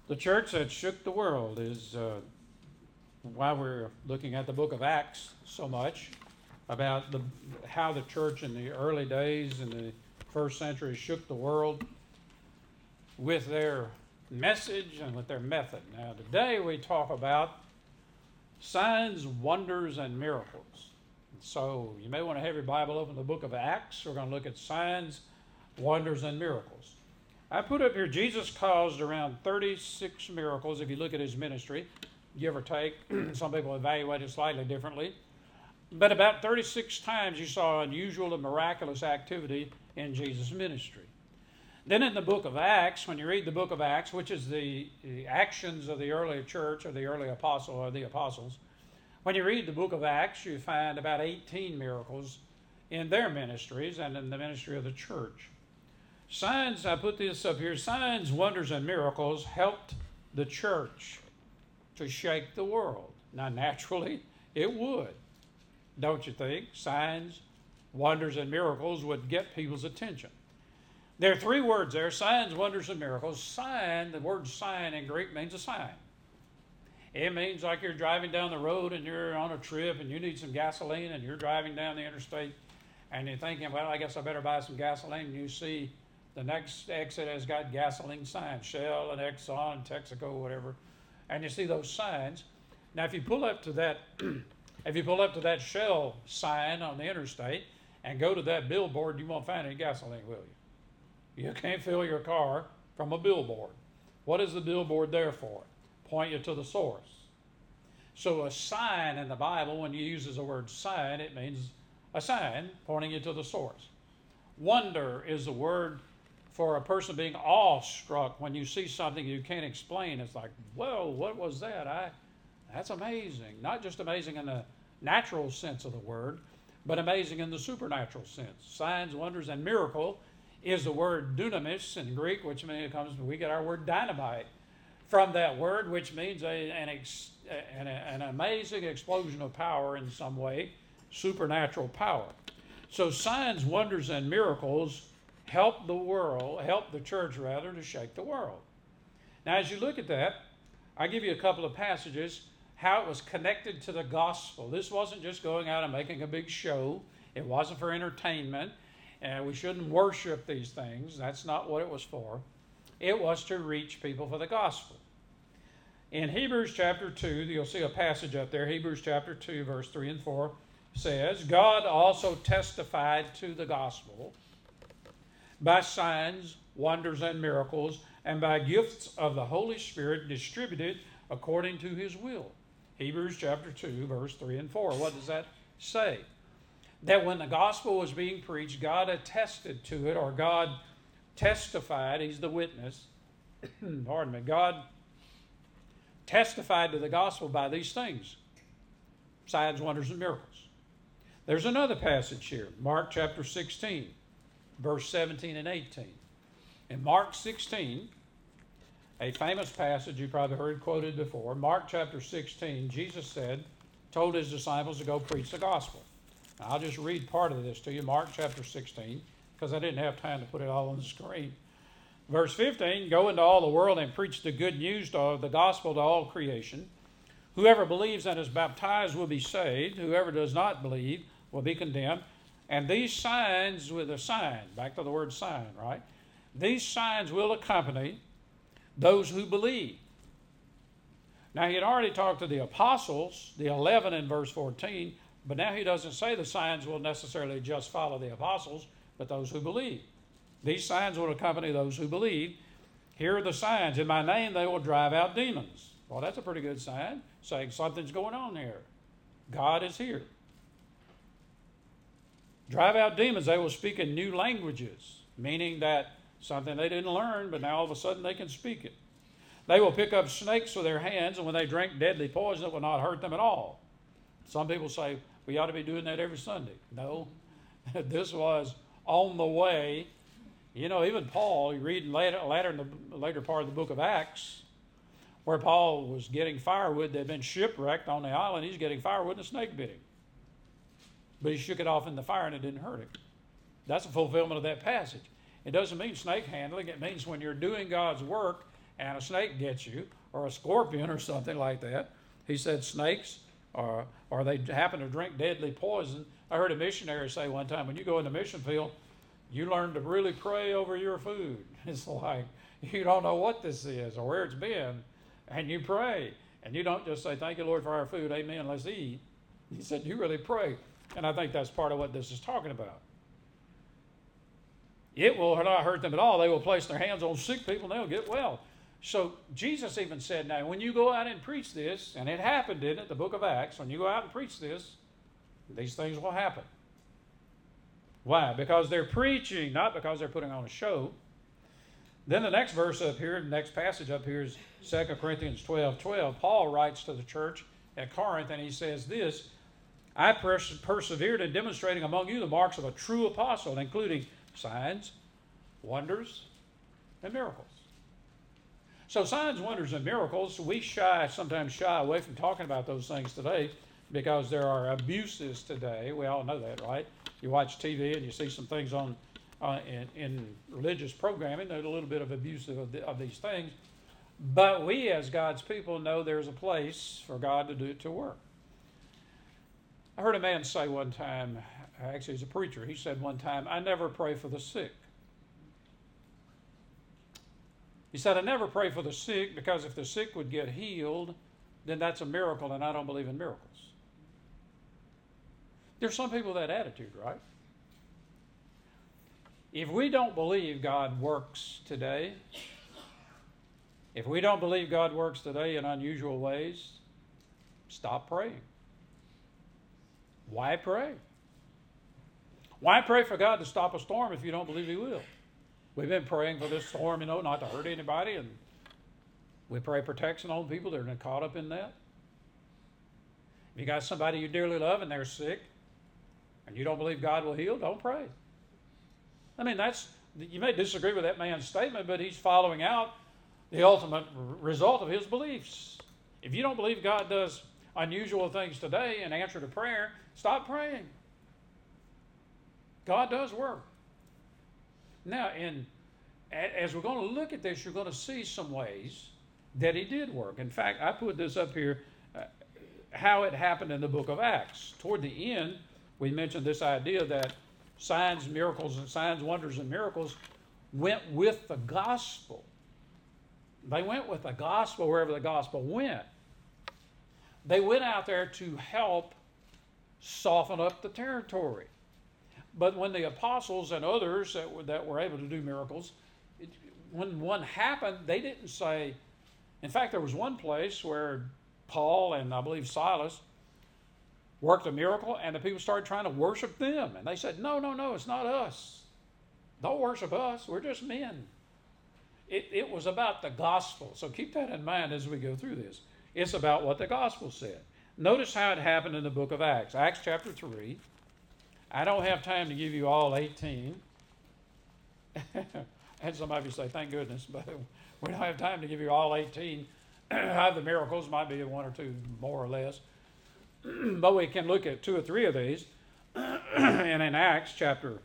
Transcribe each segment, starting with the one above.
The church that shook the world is why we're looking at the book of Acts so much about how the church in the early days in the first century shook the world with their message and with their method. Now, today we talk about signs, wonders, and miracles. So you may want to have your Bible open to the book of Acts. We're going to look at signs, wonders, and miracles. I put up here Jesus caused around 36 miracles if you look at his ministry, give or take. Some people evaluate it slightly differently. But about 36 times you saw unusual and miraculous activity in Jesus' ministry. Then in the book of Acts, when you read the book of Acts, which is the actions of the early church or the early apostle or the apostles, when you read the book of Acts, you find about 18 miracles in their ministries and in the ministry of the church. Signs, I put this up here, signs, wonders, and miracles helped the church to shake the world. Now, naturally, it would, don't you think? Signs, wonders, and miracles would get people's attention. There are three words there, signs, wonders, and miracles. Sign, the word sign in Greek means a sign. It means like you're driving down the road and you're on a trip and you need some gasoline and you're driving down the interstate and you're thinking, well, I guess I better buy some gasoline. And you see the next exit has got gasoline signs, Shell and Exxon and Texaco, whatever. And you see those signs. Now, if you pull up to that Shell sign on the interstate and go to that billboard, you won't find any gasoline, will you? You can't fill your car from a billboard. What is the billboard there for? Point you to the source. So a sign in the Bible, when you use the word sign, it means a sign pointing you to the source. Wonder is the word for a person being awestruck when you see something you can't explain. It's like, whoa, what was that? That's amazing. Not just amazing in the natural sense of the word, but amazing in the supernatural sense. Signs, wonders, and miracle is the word dunamis in Greek, which means we get our word dynamite from that word, which means an amazing explosion of power in some way, supernatural power. So signs, wonders, and miracles help the church to shake the world. Now, as you look at that, I give you a couple of passages how it was connected to the gospel. This wasn't just going out and making a big show. It wasn't for entertainment. We shouldn't worship these things. That's not what it was for. It was to reach people for the gospel. In Hebrews chapter 2, you'll see a passage up there. Hebrews chapter 2, verse 3 and 4 says, God also testified to the gospel by signs, wonders, and miracles, and by gifts of the Holy Spirit distributed according to his will. Hebrews chapter 2, verse 3 and 4. What does that say? That when the gospel was being preached, God attested to it, or God testified, he's the witness, pardon me, God testified to the gospel by these things, signs, wonders, and miracles. There's another passage here, Mark chapter 16, verse 17 and 18. In Mark 16, a famous passage you probably heard quoted before, Mark chapter 16, Jesus told his disciples to go preach the gospel. Now, I'll just read part of this to you, Mark chapter 16, because I didn't have time to put it all on the screen. Verse 15, go into all the world and preach the good news of the gospel to all creation. Whoever believes and is baptized will be saved. Whoever does not believe will be condemned. And these signs with a sign, back to the word sign, right? These signs will accompany those who believe. Now, he had already talked to the apostles, the 11 in verse 14, but now he doesn't say the signs will necessarily just follow the apostles, but those who believe. These signs will accompany those who believe. Here are the signs. In my name they will drive out demons. Well, that's a pretty good sign, saying something's going on here. God is here. Drive out demons. They will speak in new languages, meaning that something they didn't learn, but now all of a sudden they can speak it. They will pick up snakes with their hands, and when they drink deadly poison, it will not hurt them at all. Some people say, we ought to be doing that every Sunday. No, this was on the way. You know, even Paul, you read later in the later part of the book of Acts, where Paul was getting firewood. They'd been shipwrecked on the island. He's getting firewood and a snake bit him. But he shook it off in the fire and it didn't hurt him. That's a fulfillment of that passage. It doesn't mean snake handling. It means when you're doing God's work and a snake gets you, or a scorpion or something like that. He said snakes, or they happen to drink deadly poison. I heard a missionary say one time, when you go in the mission field, you learn to really pray over your food. It's like, you don't know what this is or where it's been, and you pray. And you don't just say, thank you, Lord, for our food, amen, let's eat. He said, you really pray. And I think that's part of what this is talking about. It will not hurt them at all. They will place their hands on sick people and they'll get well. So Jesus even said, now, when you go out and preach this, and it happened, didn't it, the book of Acts, when you go out and preach this, these things will happen. Why? Because they're preaching, not because they're putting on a show. Then the next verse up here, the next passage up here is 2 Corinthians 12:12. Paul writes to the church at Corinth, and he says this, I persevered in demonstrating among you the marks of a true apostle, including signs, wonders, and miracles. So signs, wonders, and miracles, we sometimes shy away from talking about those things today because there are abuses today. We all know that, right? You watch TV and you see some things on in religious programming. There's a little bit of abuse of these things. But we as God's people know there's a place for God to work. I heard a man say one time, actually he's a preacher, he said one time, I never pray for the sick. He said, I never pray for the sick because if the sick would get healed, then that's a miracle, and I don't believe in miracles. There's some people with that attitude, right? If we don't believe God works today, if we don't believe God works today in unusual ways, stop praying. Why pray? Why pray for God to stop a storm if you don't believe He will? We've been praying for this storm, not to hurt anybody, and we pray protection on people that are caught up in that. If you got somebody you dearly love and they're sick, and you don't believe God will heal, don't pray. I mean, you may disagree with that man's statement, but he's following out the ultimate result of his beliefs. If you don't believe God does unusual things today in answer to prayer, stop praying. God does work. Now, as we're going to look at this, you're going to see some ways that He did work. In fact, I put this up here, how it happened in the book of Acts. Toward the end, we mentioned this idea that signs, wonders, and miracles went with the gospel. They went with the gospel wherever the gospel went. They went out there to help soften up the territory. But when the apostles and others that were able to do miracles, when one happened, they didn't say, in fact, there was one place where Paul and I believe Silas worked a miracle, and the people started trying to worship them. And they said, no, it's not us. Don't worship us. We're just men. It was about the gospel. So keep that in mind as we go through this. It's about what the gospel said. Notice how it happened in the book of Acts. Acts chapter 3. I don't have time to give you all 18. And some of you say, thank goodness, but we don't have time to give you all 18. The miracles might be one or two more or less. But we can look at 2 or 3 of these. And in Acts chapter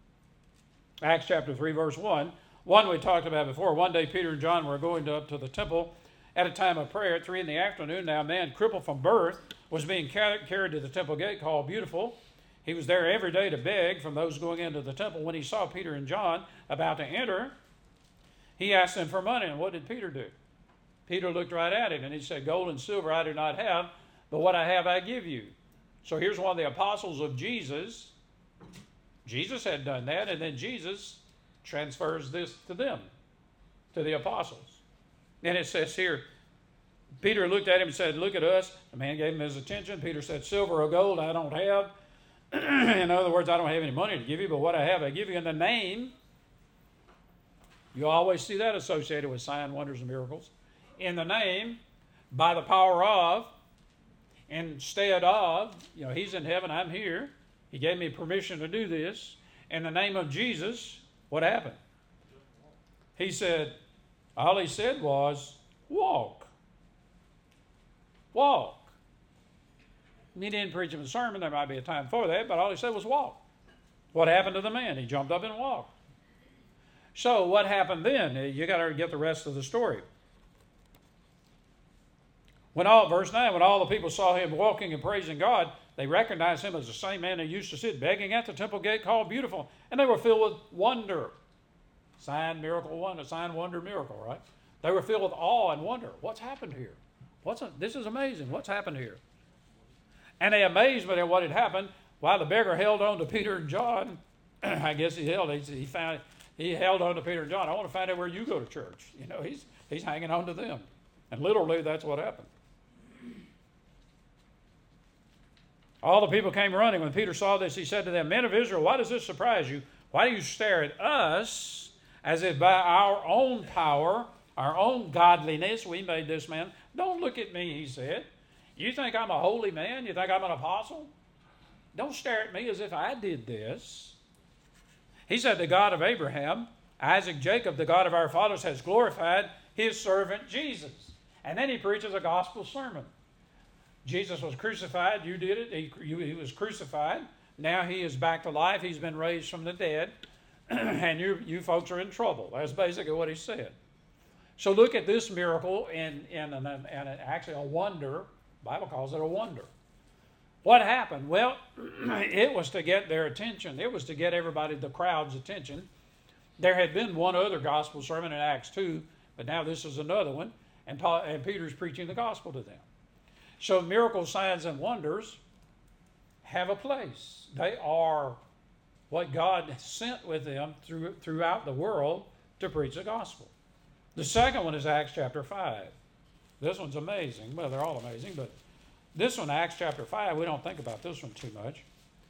3, verse 1, one we talked about before. One day Peter and John were going up to the temple at a time of prayer at 3 p.m. Now a man crippled from birth was being carried to the temple gate called Beautiful. He was there every day to beg from those going into the temple. When he saw Peter and John about to enter, he asked them for money. And what did Peter do? Peter looked right at him and he said, gold and silver I do not have, but what I have I give you. So here's one of the apostles of Jesus. Jesus had done that, and then Jesus transfers this to them, to the apostles. And it says here, Peter looked at him and said, look at us. The man gave him his attention. Peter said, silver or gold I don't have. In other words, I don't have any money to give you, but what I have I give you in the name. You always see that associated with signs, wonders, and miracles. In the name, by the power of, instead of, He's in heaven, I'm here. He gave me permission to do this. In the name of Jesus, what happened? He said, all he said was, walk. Walk. He didn't preach him a sermon. There might be a time for that, but all he said was walk. What happened to the man? He jumped up and walked. So what happened then? You got to get the rest of the story. Verse 9, when all the people saw him walking and praising God, they recognized him as the same man who used to sit begging at the temple gate called Beautiful. And they were filled with wonder. Sign, miracle, wonder. Sign, wonder, miracle, right? They were filled with awe and wonder. What's happened here? This is amazing. What's happened here? And they amazement at what had happened while the beggar held on to Peter and John. I guess he held on to Peter and John. I want to find out where you go to church. You know, he's hanging on to them. And literally that's what happened. All the people came running. When Peter saw this, he said to them, Men of Israel, why does this surprise you? Why do you stare at us as if by our own power, our own godliness, we made this man? Don't look at me, he said. You think I'm a holy man? You think I'm an apostle? Don't stare at me as if I did this. He said, the God of Abraham, Isaac, Jacob, the God of our fathers, has glorified his servant Jesus. And then he preaches a gospel sermon. Jesus was crucified. You did it. He was crucified. Now he is back to life. He's been raised from the dead. And you folks are in trouble. That's basically what he said. So look at this miracle and actually a wonder. The Bible calls it a wonder. What happened? Well, it was to get their attention. It was to get everybody, the crowd's attention. There had been one other gospel sermon in Acts 2, but now this is another one. And Peter's preaching the gospel to them. So miracles, signs, and wonders have a place. They are what God sent with them throughout the world to preach the gospel. The second one is Acts chapter 5. This one's amazing. Well, they're all amazing, but this one, Acts chapter 5, we don't think about this one too much.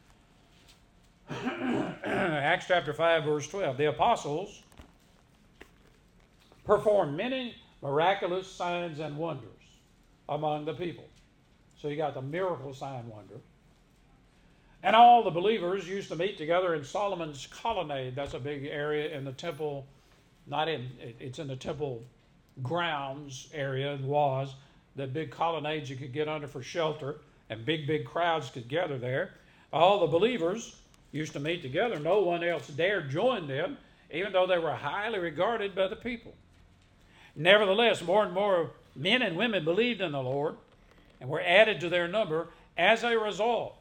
Acts chapter 5, verse 12. The apostles performed many miraculous signs and wonders among the people. So you got the miracle, sign, wonder. And all the believers used to meet together in Solomon's colonnade. That's a big area in the temple. It's in the temple grounds area. It was the big colonnades you could get under for shelter, and big crowds could gather there. All the believers used to meet together. No one else dared join them, even though they were highly regarded by the people. Nevertheless, more and more men and women believed in the Lord and were added to their number as a result.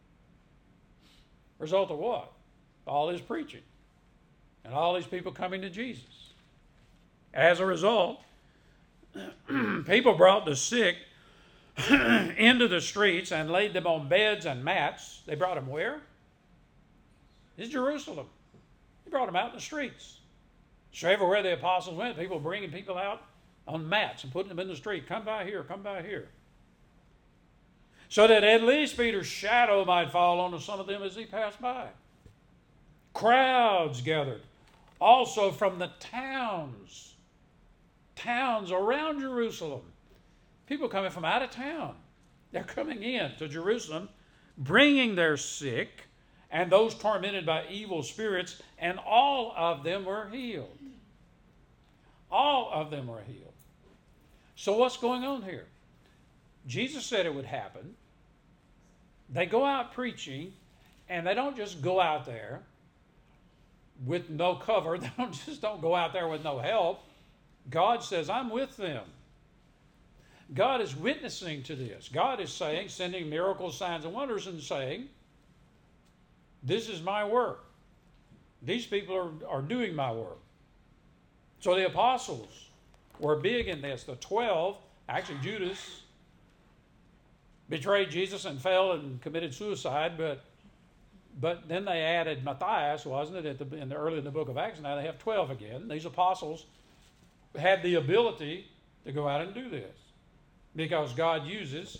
Result of what? All his preaching and all these people coming to Jesus. As a result, people brought the sick into the streets and laid them on beds and mats. They brought them where? It's Jerusalem. They brought them out in the streets. So everywhere the apostles went, people bringing people out on mats and putting them in the street. Come by here, come by here. So that at least Peter's shadow might fall on some of them as he passed by. Crowds gathered, also from the towns around Jerusalem. People coming from out of town. They're coming in to Jerusalem, bringing their sick and those tormented by evil spirits, and all of them were healed. All of them were healed. So what's going on here? Jesus said it would happen. They go out preaching, and they don't just go out there with no cover. They don't go out there with no help. God says, I'm with them. God is witnessing to this. God is saying, sending miracles, signs, and wonders, and saying, this is my work. These people are doing my work. So the apostles were big in this. The 12, actually Judas betrayed Jesus and fell and committed suicide, but then they added Matthias, wasn't it, early in the book of Acts. Now they have 12 again. These apostles had the ability to go out and do this because God uses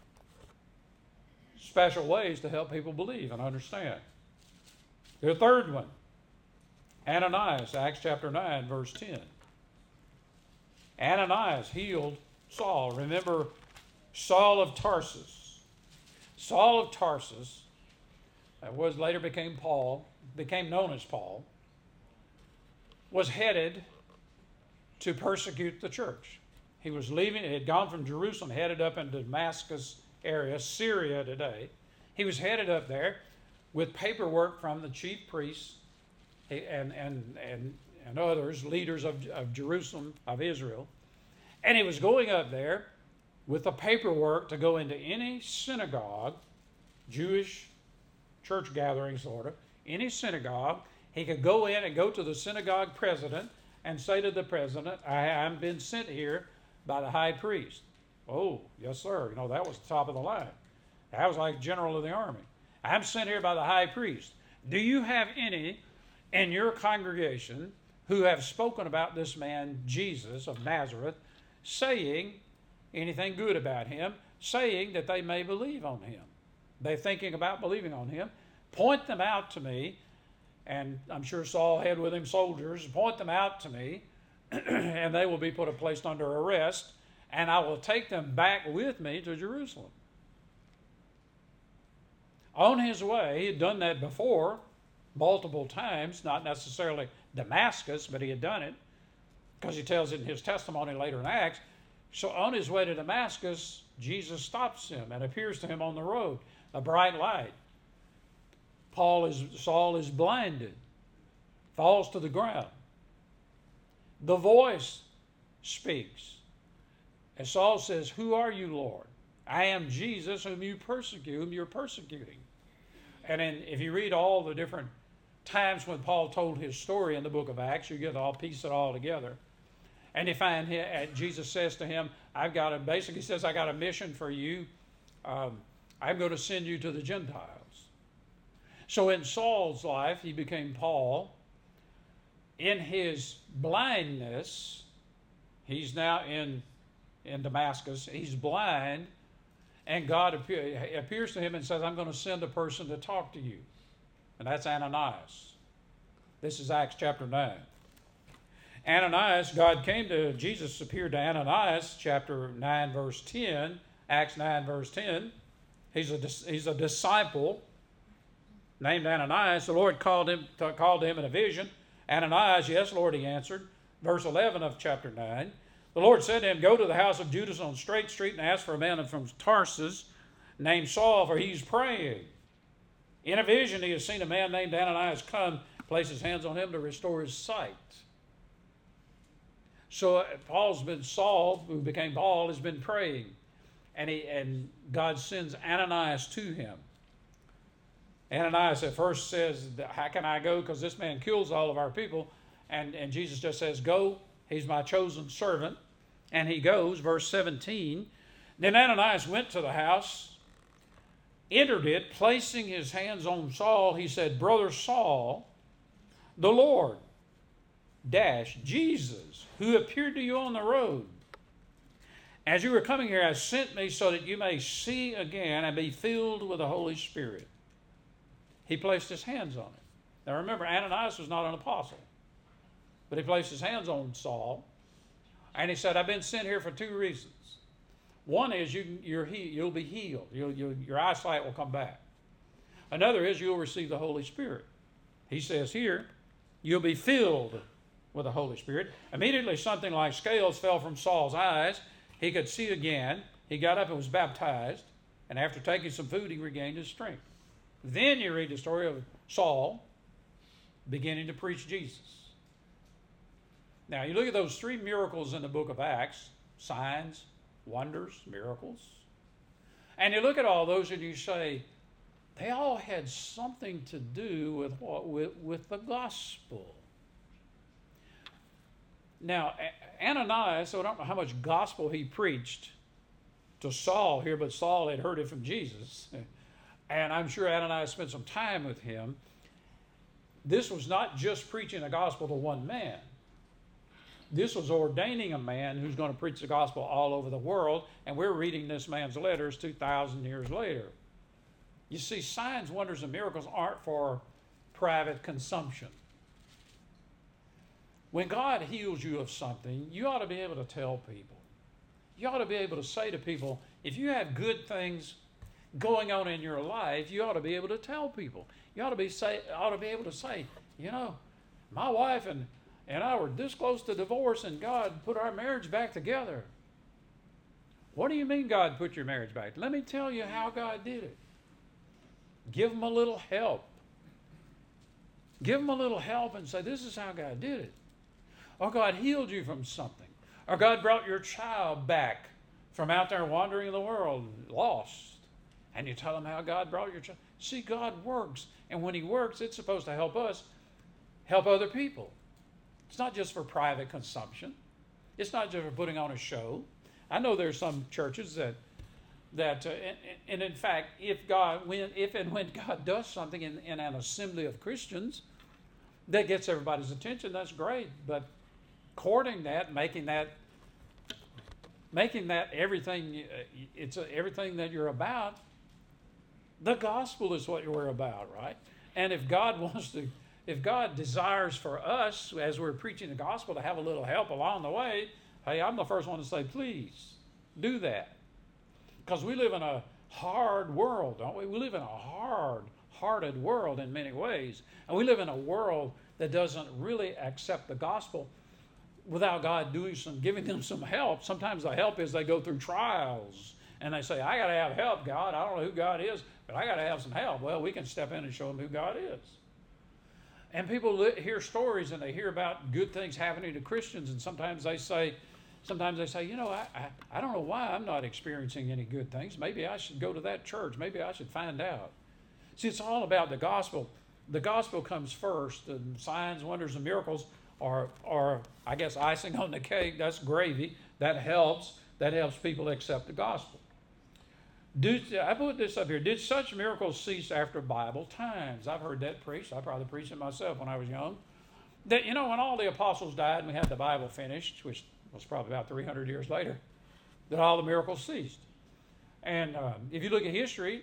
special ways to help people believe and understand. The third one, Ananias, Acts chapter 9, verse 10. Ananias healed Saul. Remember Saul of Tarsus. Saul of Tarsus, later became known as Paul, was headed to persecute the church. He was leaving, he had gone from Jerusalem, headed up into Damascus area, Syria today. He was headed up there with paperwork from the chief priests and others, leaders of Jerusalem, of Israel. And he was going up there with the paperwork to go into any synagogue, Jewish church gathering sort of, any synagogue. He could go in and go to the synagogue president and say to the president, I've been sent here by the high priest. Oh, yes, sir. That was the top of the line. That was like general of the army. I'm sent here by the high priest. Do you have any in your congregation who have spoken about this man, Jesus of Nazareth, saying anything good about him, saying that they may believe on him? They're thinking about believing on him. Point them out to me. And I'm sure Saul had with him soldiers. Point them out to me, and they will be placed under arrest, and I will take them back with me to Jerusalem. On his way, he had done that before, multiple times, not necessarily Damascus, but he had done it, because he tells it in his testimony later in Acts. So on his way to Damascus, Jesus stops him and appears to him on the road, a bright light. Saul is blinded, falls to the ground. The voice speaks. And Saul says, "Who are you, Lord?" "I am Jesus whom you're persecuting." And if you read all the different times when Paul told his story in the book of Acts, you get piece it all together. And you find Jesus says to him, basically says, I got a mission for you. I'm going to send you to the Gentiles. So in Saul's life, he became Paul. In his blindness, he's now in Damascus. He's blind, and God appears to him and says, I'm going to send a person to talk to you. And that's Ananias. This is Acts chapter 9. Ananias, Jesus appeared to Ananias, chapter 9, verse 10, Acts 9, verse 10. He's a disciple named Ananias. The Lord called him in a vision. Ananias, yes, Lord, he answered. Verse 11 of chapter 9. The Lord said to him, Go to the house of Judas on Straight Street and ask for a man from Tarsus named Saul, for he's praying. In a vision, he has seen a man named Ananias come, place his hands on him to restore his sight. So Saul, who became Paul, has been praying. And God sends Ananias to him. Ananias at first says, how can I go? Because this man kills all of our people. And Jesus just says, go. He's my chosen servant. And he goes, verse 17. Then Ananias went to the house, entered it, placing his hands on Saul. He said, Brother Saul, the Lord, Jesus, who appeared to you on the road, as you were coming here, has sent me so that you may see again and be filled with the Holy Spirit. He placed his hands on him. Now remember, Ananias was not an apostle, but he placed his hands on Saul, and he said, I've been sent here for two reasons. One is you'll be healed. Your eyesight will come back. Another is you'll receive the Holy Spirit. He says here, you'll be filled with the Holy Spirit. Immediately something like scales fell from Saul's eyes. He could see again. He got up and was baptized, and after taking some food, he regained his strength. Then you read the story of Saul beginning to preach Jesus. Now, you look at those three miracles in the book of Acts, signs, wonders, miracles, and you look at all those and you say, they all had something to do with what? With the gospel. Now, Ananias, so I don't know how much gospel he preached to Saul here, but Saul had heard it from Jesus. And I'm sure Ananias spent some time with him. This was not just preaching the gospel to one man. This was ordaining a man who's going to preach the gospel all over the world, and we're reading this man's letters 2,000 years later. You see, signs, wonders, and miracles aren't for private consumption. When God heals you of something, you ought to be able to tell people. You ought to be able to say to people, if you have good things going on in your life, you ought to be able to tell people. You ought to be able to say, my wife and I were this close to divorce, and God put our marriage back together. What do you mean God put your marriage back? Let me tell you how God did it. Give them a little help. Give them a little help and say, this is how God did it. Or God healed you from something. Or God brought your child back from out there wandering in the world, lost. And you tell them how God brought your child. See, God works. And when he works, it's supposed to help us help other people. It's not just for private consumption. It's not just for putting on a show. I know there's some churches and in fact, if and when God does something in an assembly of Christians that gets everybody's attention, that's great. But courting that, making that everything, everything that you're about. The gospel is what we're about, right? And if God desires for us, as we're preaching the gospel, to have a little help along the way, hey, I'm the first one to say, please do that. Because we live in a hard world, don't we? We live in a hard-hearted world in many ways. And we live in a world that doesn't really accept the gospel without God giving them some help. Sometimes the help is they go through trials and they say, I got to have help, God. I don't know who God is, but I got to have some help. Well, we can step in and show them who God is. And people hear stories and they hear about good things happening to Christians, and sometimes they say, you know, I don't know why I'm not experiencing any good things. Maybe I should go to that church. Maybe I should find out. See, it's all about the gospel. The gospel comes first. The signs, wonders, and miracles are, I guess, icing on the cake. That's gravy. That helps people accept the gospel. I put this up here. Did such miracles cease after Bible times? I've heard that preached. I probably preached it myself when I was young. That, you know, when all the apostles died and we had the Bible finished, which was probably about 300 years later, that all the miracles ceased. And if you look at history,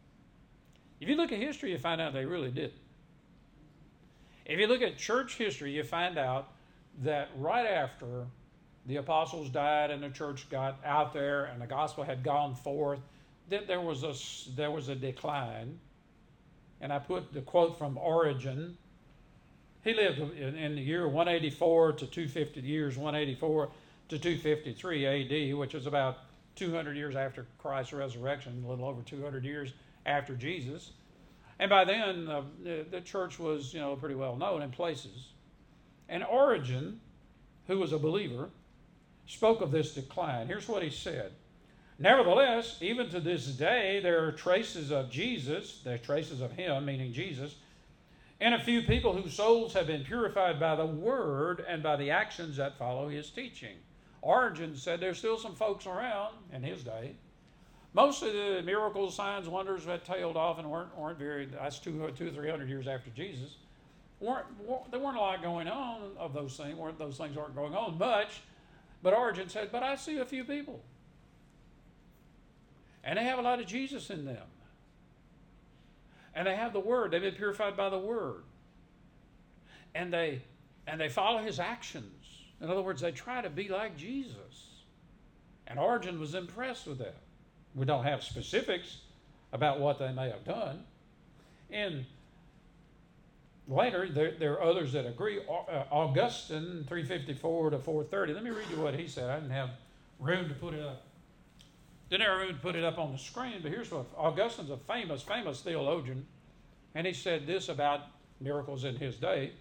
you find out they really didn't. If you look at church history, you find out that right after the apostles died and the church got out there and the gospel had gone forth, that there was a decline. And I put the quote from Origen. He lived in the year 184 to 250, years 184 to 253 AD, which is about 200 years after Christ's resurrection, a little over 200 years after Jesus. And by then, the church was, pretty well known in places. And Origen, who was a believer, spoke of this decline. Here's what he said. Nevertheless, even to this day, there are traces of Jesus, there are traces of him, meaning Jesus, and a few people whose souls have been purified by the word and by the actions that follow his teaching. Origen said there's still some folks around in his day. Most of the miracles, signs, wonders had tailed off and weren't very, that's 200 or 300 years after Jesus. There weren't a lot going on of those things. Those things aren't going on much. But Origen said, but I see a few people. And they have a lot of Jesus in them. And they have the word. They've been purified by the word. And they follow his actions. In other words, they try to be like Jesus. And Origen was impressed with that. We don't have specifics about what they may have done. And later, there are others that agree. Augustine, 354 to 430. Let me read you what he said. I didn't have room to put it up. Didn't have room to put it up on the screen, but here's what Augustine's a famous theologian, and he said this about miracles in his day.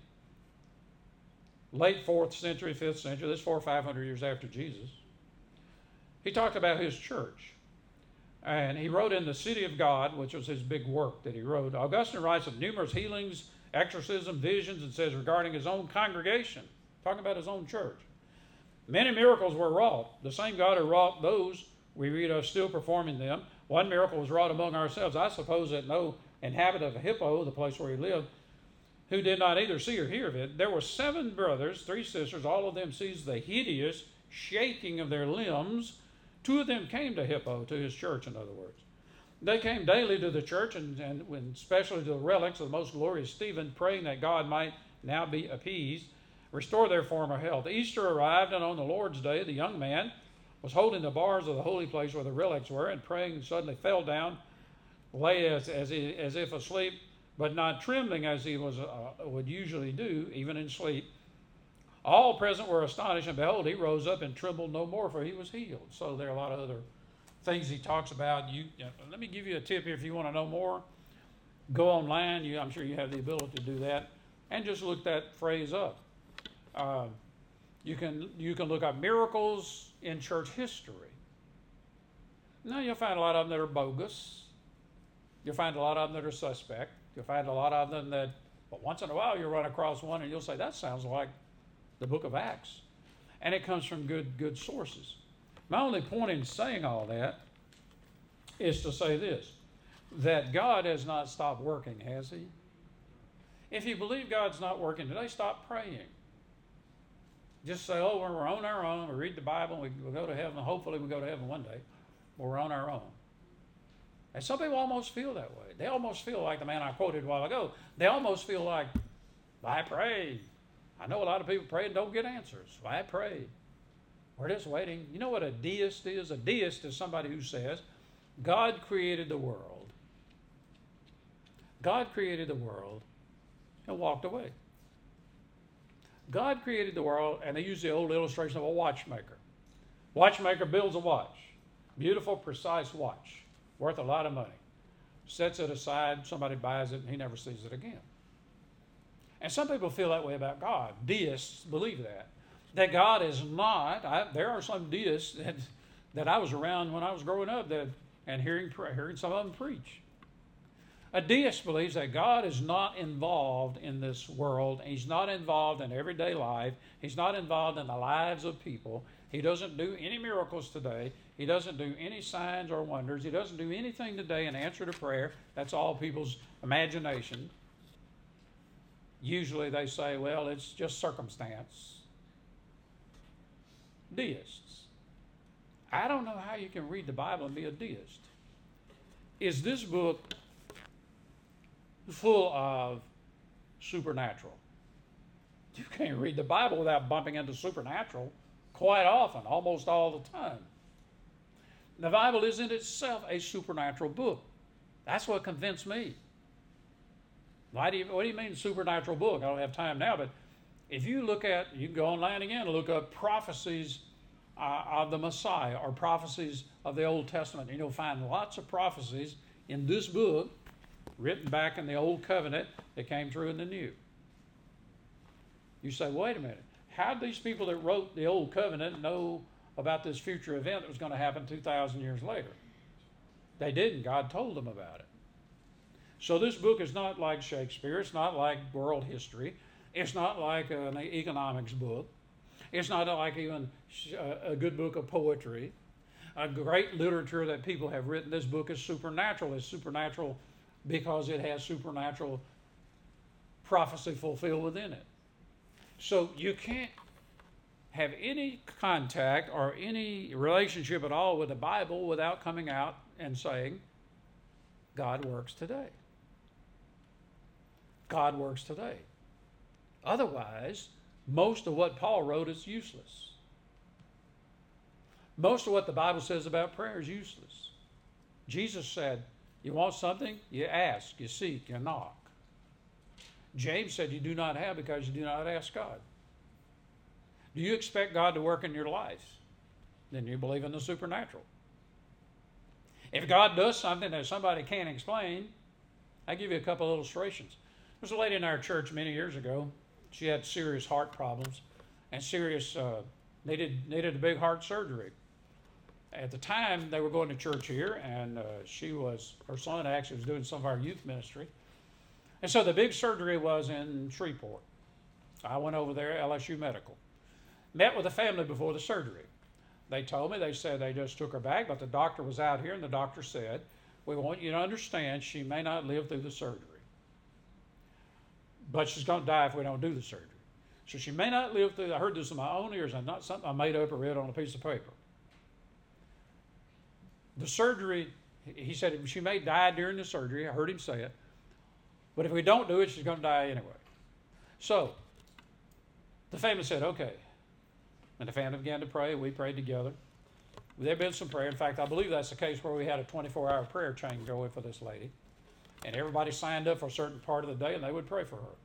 Late 4th century, 5th century, this 400 or 500 years after Jesus. He talked about his church. And he wrote in The City of God, which was his big work that he wrote. Augustine writes of numerous healings, exorcism, visions, and says regarding his own congregation, talking about his own church. Many miracles were wrought. The same God who wrought those we read of still performing them. One miracle was wrought among ourselves. I suppose that no inhabitant of Hippo, the place where he lived, who did not either see or hear of it. There were 7 brothers, 3 sisters. All of them seized the hideous shaking of their limbs. 2 of them came to Hippo, to his church, in other words. They came daily to the church, and especially to the relics of the most glorious Stephen, praying that God might now be appeased, restore their former health. Easter arrived, and on the Lord's Day, the young man was holding the bars of the holy place where the relics were, and praying, and suddenly fell down, lay as if asleep, but not trembling as he would usually do, even in sleep. All present were astonished, and behold, he rose up and trembled no more, for he was healed. So there are a lot of other things he talks about. Let me give you a tip here if you want to know more. Go online. I'm sure you have the ability to do that, and just look that phrase up. You can look up miracles in church history, No, you'll find a lot of them that are bogus. You'll find a lot of them that are suspect. You'll find a lot of them that, but once in a while you'll run across one and you'll say, that sounds like the book of Acts. And it comes from good sources. My only point in saying all that is to say this, that God has not stopped working, has He? If you believe God's not working today, stop praying. Just say, oh, we're on our own. We read the Bible. We'll go to heaven. Hopefully we'll go to heaven one day. But we're on our own. And some people almost feel that way. They almost feel like the man I quoted a while ago. They almost feel like, I prayed. I know a lot of people pray and don't get answers. I prayed. We're just waiting. You know what a deist is? A deist is somebody who says, God created the world. God created the world and walked away. God created the world, and they use the old illustration of a watchmaker. Watchmaker builds a watch. Beautiful, precise watch. Worth a lot of money. Sets it aside, somebody buys it, and he never sees it again. And some people feel that way about God. Deists believe that. That God is not, there are some deists that I was around when I was growing up and hearing some of them preach. A deist believes that God is not involved in this world. He's not involved in everyday life. He's not involved in the lives of people. He doesn't do any miracles today. He doesn't do any signs or wonders. He doesn't do anything today in answer to prayer. That's all people's imagination. Usually they say, well, it's just circumstance. Deists. I don't know how you can read the Bible and be a deist. Is this book full of supernatural? You can't read the Bible without bumping into supernatural quite often, almost all the time. The Bible is in itself a supernatural book. That's what convinced me. What do you mean supernatural book? I don't have time now, but if you look at, you can go online again and look up prophecies of the Messiah or prophecies of the Old Testament, and you'll find lots of prophecies in this book written back in the Old Covenant that came true in the New. You say, wait a minute, how did these people that wrote the Old Covenant know about this future event that was going to happen 2,000 years later? They didn't. God told them about it. So this book is not like Shakespeare. It's not like world history. It's not like an economics book. It's not like even a good book of poetry. A great literature that people have written. This book is supernatural. It's supernatural because it has supernatural prophecy fulfilled within it. So you can't have any contact or any relationship at all with the Bible without coming out and saying, God works today. God works today. Otherwise, most of what Paul wrote is useless. Most of what the Bible says about prayer is useless. Jesus said, you want something? You ask, you seek, you knock. James said you do not have because you do not ask God. Do you expect God to work in your life? Then you believe in the supernatural. If God does something that somebody can't explain, I'll give you a couple of illustrations. There was a lady in our church many years ago. She had serious heart problems and needed a big heart surgery. At the time, they were going to church here, and her son actually was doing some of our youth ministry. And so the big surgery was in Shreveport. I went over there, LSU Medical. Met with the family before the surgery. They told me, they said they just took her back, but the doctor was out here, and the doctor said, we want you to understand she may not live through the surgery. But she's going to die if we don't do the surgery. So she may not live through, I heard this in my own ears, and not something I made up or read on a piece of paper. The surgery, he said she may die during the surgery. I heard him say it. But if we don't do it, she's going to die anyway. So the family said, okay. And the family began to pray. We prayed together. There had been some prayer. In fact, I believe that's the case where we had a 24-hour prayer chain going for this lady. And everybody signed up for a certain part of the day, and they would pray for her.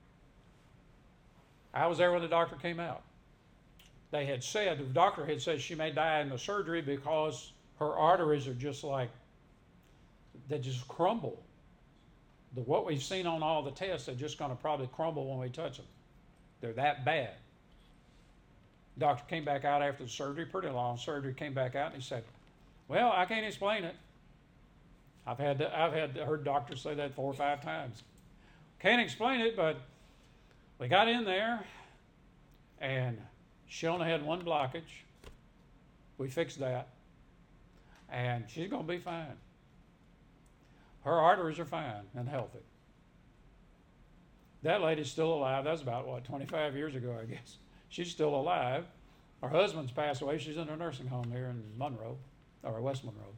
I was there when the doctor came out. The doctor had said she may die in the surgery because her arteries are just like, they just crumble. What we've seen on all the tests, they're just going to probably crumble when we touch them. They're that bad. Doctor came back out after the surgery, pretty long surgery, came back out and he said, Well, I can't explain it. I've heard doctors say that 4 or 5 times. Can't explain it, but we got in there, and she only had one blockage. We fixed that, and she's going to be fine. Her arteries are fine and healthy. That lady's still alive. That was about, 25 years ago, I guess. She's still alive. Her husband's passed away. She's in a nursing home here in Monroe, or West Monroe.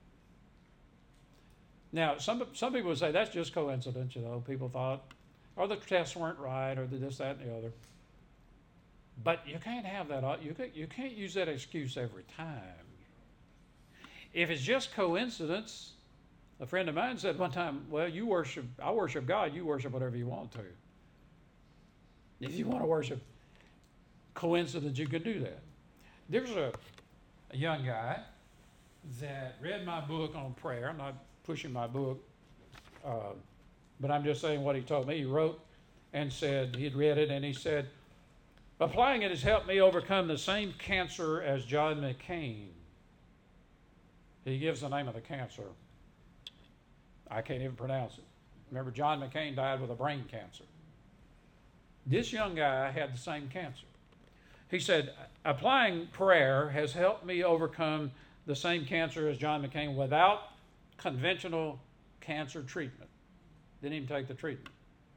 Now, some people would say that's just coincidence, People thought, or the tests weren't right, or this, that, and the other. But you can't have that. You can't use that excuse every time. If it's just coincidence, a friend of mine said one time, well, I worship God, you worship whatever you want to. If you want to worship coincidence, you can do that. There's a young guy that read my book on prayer. I'm not pushing my book, but I'm just saying what he told me. He wrote and said he'd read it, and he said, applying it has helped me overcome the same cancer as John McCain. He gives the name of the cancer. I can't even pronounce it. Remember, John McCain died with a brain cancer. This young guy had the same cancer. He said, applying prayer has helped me overcome the same cancer as John McCain without conventional cancer treatment. Didn't even take the treatment.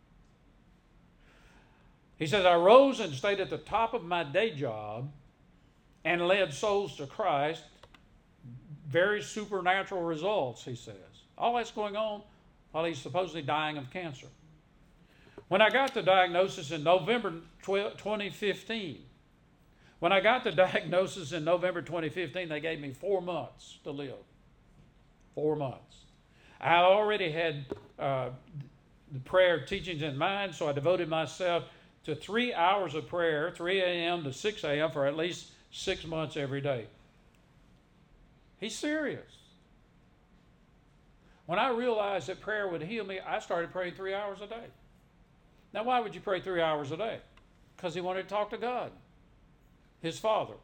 He says, I rose and stayed at the top of my day job and led souls to Christ. Very supernatural results, he says. All that's going on while he's supposedly dying of cancer. When I got the diagnosis in November 2015, they gave me 4 months to live. 4 months. I already had the prayer teachings in mind, so I devoted myself to 3 hours of prayer, 3 a.m. to 6 a.m. for at least 6 months every day. He's serious. When I realized that prayer would heal me, I started praying 3 hours a day. Now, why would you pray 3 hours a day? Because he wanted to talk to God, his Father.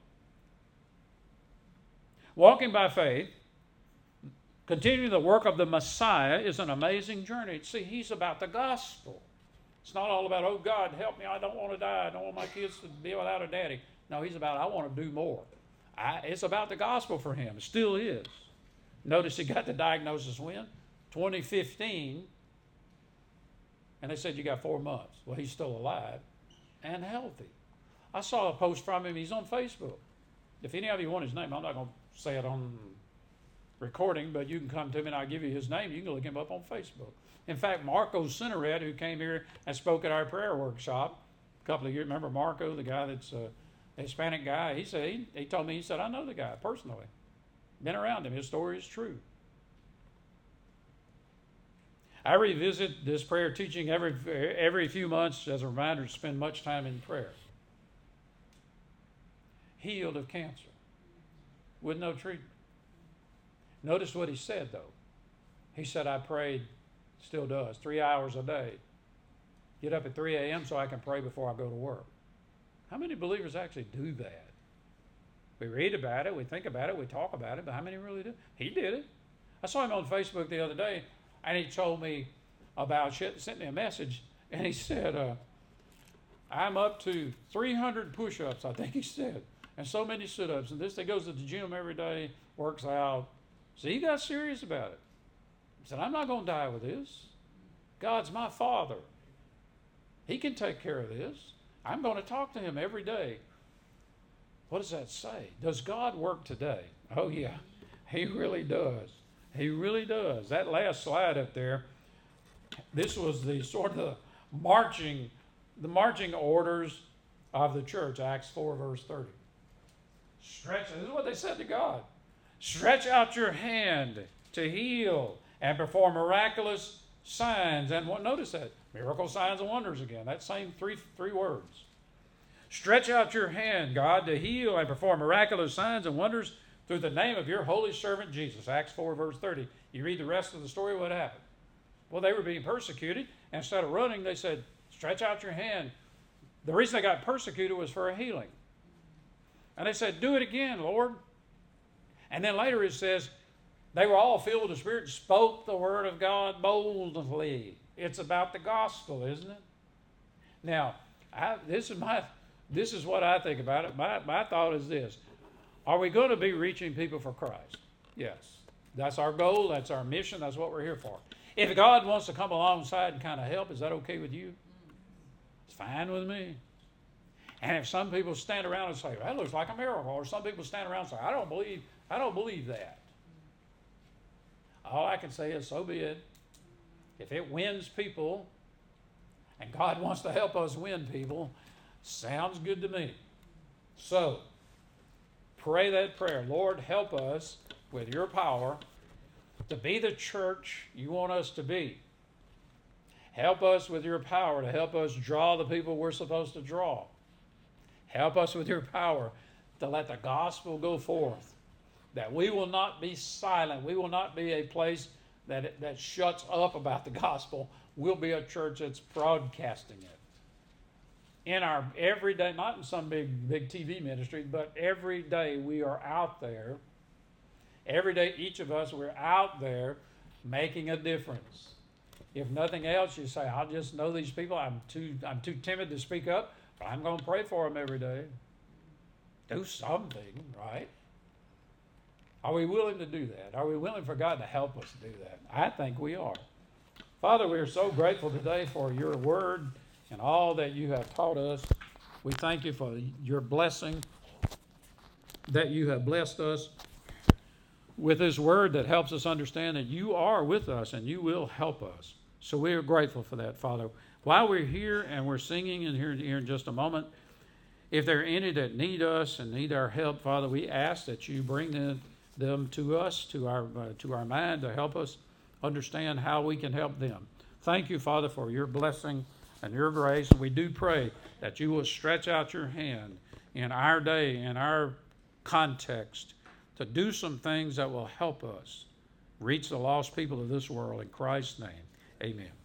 Walking by faith, continuing the work of the Messiah is an amazing journey. See, he's about the gospel. It's not all about, oh, God, help me, I don't want to die. I don't want my kids to be without a daddy. No, he's about, I want to do more. It's about the gospel for him. It still is. Notice he got the diagnosis when? 2015. And they said, you got 4 months. Well, he's still alive and healthy. I saw a post from him. He's on Facebook. If any of you want his name, I'm not going to say it on recording, but you can come to me and I'll give you his name. You can look him up on Facebook. In fact, Marco Cinered, who came here and spoke at our prayer workshop a couple of years, remember Marco, the guy that's a Hispanic guy? He told me, he said, I know the guy personally. Been around him. His story is true. I revisit this prayer teaching every few months as a reminder to spend much time in prayer. Healed of cancer with no treatment. Notice what he said, though. He said, I prayed, still does, 3 hours a day. Get up at 3 a.m. so I can pray before I go to work. How many believers actually do that? We read about it, we think about it, we talk about it, but how many really do? He did it. I saw him on Facebook the other day, and he told me about, sent me a message, and he said, I'm up to 300 push-ups, I think he said, and so many sit-ups, and he goes to the gym every day, works out. So he got serious about it. He said, I'm not going to die with this. God's my Father. He can take care of this. I'm going to talk to him every day. What does that say? Does God work today? Oh, yeah. He really does. He really does. That last slide up there, this was the sort of marching orders of the church, Acts 4, verse 30. This is what they said to God. Stretch out your hand to heal and perform miraculous signs. And notice that, miracle signs and wonders again. That same three words. Stretch out your hand, God, to heal and perform miraculous signs and wonders through the name of your holy servant Jesus. Acts 4, verse 30. You read the rest of the story, what happened? Well, they were being persecuted. Instead of running, they said, stretch out your hand. The reason they got persecuted was for a healing. And they said, do it again, Lord. And And then later it says, they were all filled with the Spirit, spoke the word of God boldly. It's about the gospel, isn't it? Now, this is what I think about it. My thought is this. Are we going to be reaching people for Christ? Yes. That's our goal. That's our mission. That's what we're here for. If God wants to come alongside and kind of help, is that okay with you? It's fine with me. And if some people stand around and say, that looks like a miracle, or some people stand around and say, I don't believe that. All I can say is, so be it. If it wins people, and God wants to help us win people, sounds good to me. So, pray that prayer. Lord, help us with your power to be the church you want us to be. Help us with your power to help us draw the people we're supposed to draw. Help us with your power to let the gospel go forth. That we will not be silent. We will not be a place that shuts up about the gospel. We'll be a church that's broadcasting it. In our everyday, not in some big TV ministry, but every day we are out there. Every day, each of us, we're out there making a difference. If nothing else, you say, I just know these people. I'm too timid to speak up, but I'm going to pray for them every day. Do something, right? Are we willing to do that? Are we willing for God to help us do that? I think we are. Father, we are so grateful today for your word and all that you have taught us. We thank you for your blessing, that you have blessed us with this word that helps us understand that you are with us and you will help us. So we are grateful for that, Father. While we're here and we're singing and here in just a moment, if there are any that need us and need our help, Father, we ask that you bring them to us, to our mind, to help us understand how we can help them. Thank you, Father, for your blessing and your grace. We do pray that you will stretch out your hand in our day, in our context, to do some things that will help us reach the lost people of this world. In Christ's name, amen.